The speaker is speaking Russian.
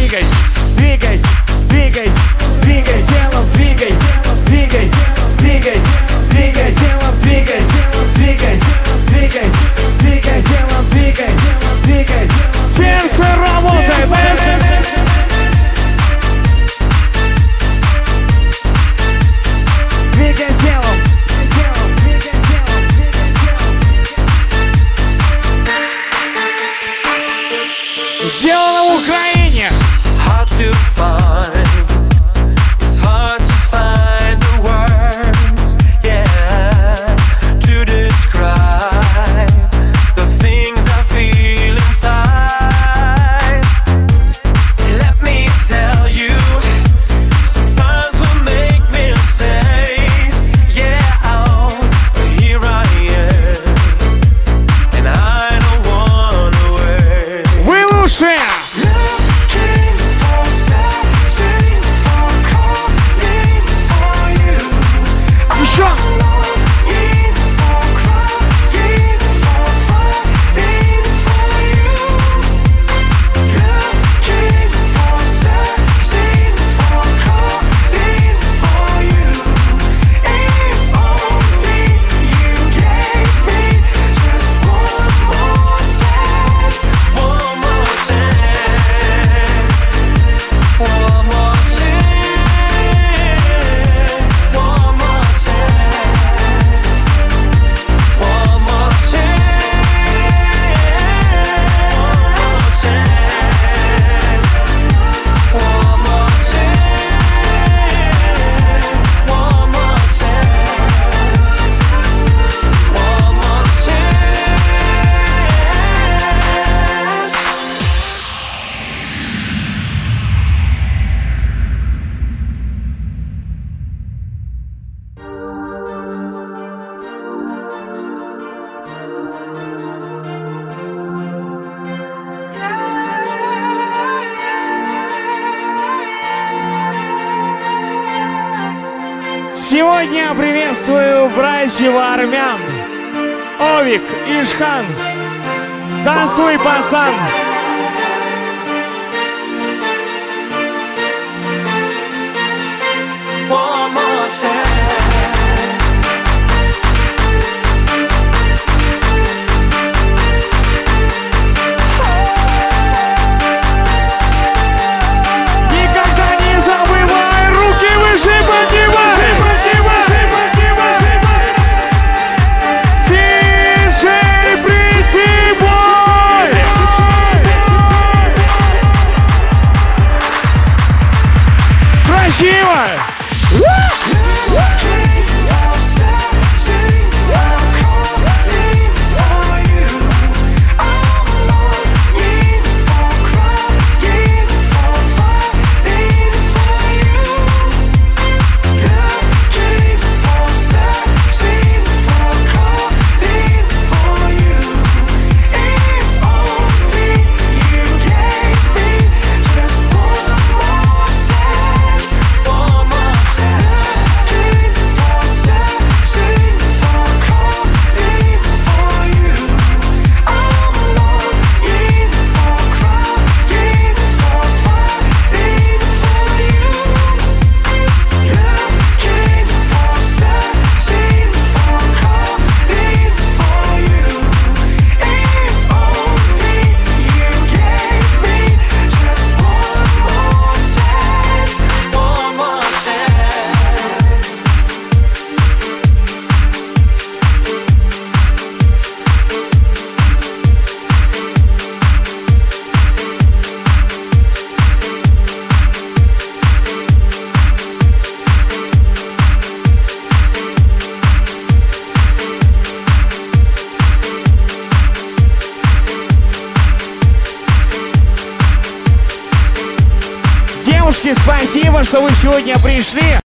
двигайся, двигайся, двигайся, двигай телом, двигай, двигай, двигай, двигай телом, двигай, двигай, двигай, двигай телом, двигай, двигай. Сердце работает, двигай телом, двигай телом, сделано в Украине. Hard to find. It's hard to find the words, yeah, to describe the things I feel inside. Let me tell you, sometimes we'll make mistakes, yeah, but here I am, and I don't wanna wait. Вы лучшие! Еще! Сегодня приветствую братьев армян. Овик, Ишхан, танцуй, пацан. One more chance. Никогда не забывай, руки выше поднимай. Диджей Pretty Boy. Красиво! Девушки, спасибо, что вы сегодня пришли.